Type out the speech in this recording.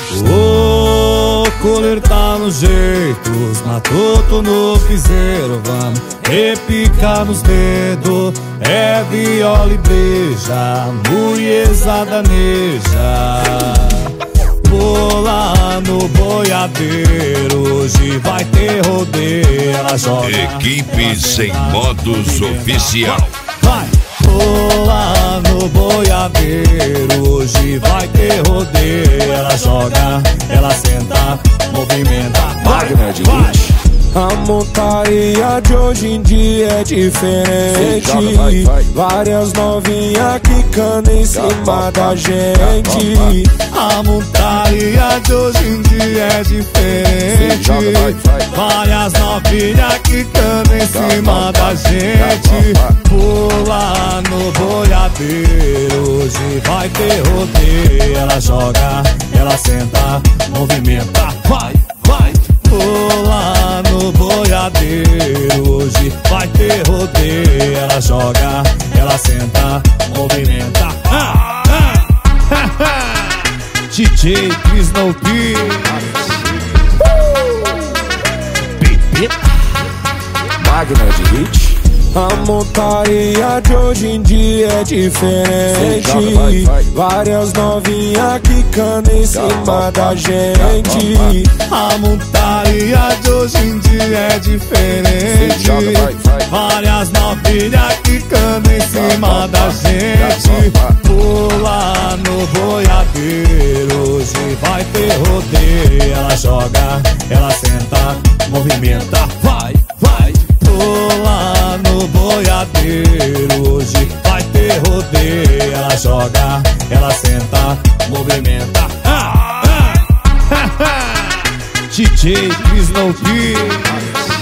O coleiro tá nos jeitos, matuto no piseiro, vamos repicar nos dedos. É viola e breja, mulherzada neja. Vou lá no boiadeiro, hoje vai ter rodeio. Ela joga, equipe sem modos oficial. Vai! Vou lá no boiadeiro, hoje vai ter rodeio. Ela joga, ela senta, movimenta. Vai, vai! A montaria de hoje em dia é diferente. Várias novinhas quicando em cima da gente. A montaria de hoje em dia é diferente. Várias novinhas quicando em cima da gente. Pula no boiadeiro, hoje vai ter rodeio. Ela joga, ela senta, movimenta. Vai, vai! Pula no boiadeiro, hoje vai ter rodeio. Ela joga, ela senta, movimenta. DJ Chris No Máquina de hit. A montaria de hoje em dia é diferente. Várias novinhas quicando em cima da gente. A montaria de hoje em dia é diferente. Várias novinhas quicando em cima da gente. Pula no boiadeiro, hoje vai ter rodeio. Ela joga, ela senta, movimenta. Vai, vai! Pula no boiadeiro, hoje vai ter rodeio. Ela joga, ela senta, movimenta. DJ Chris No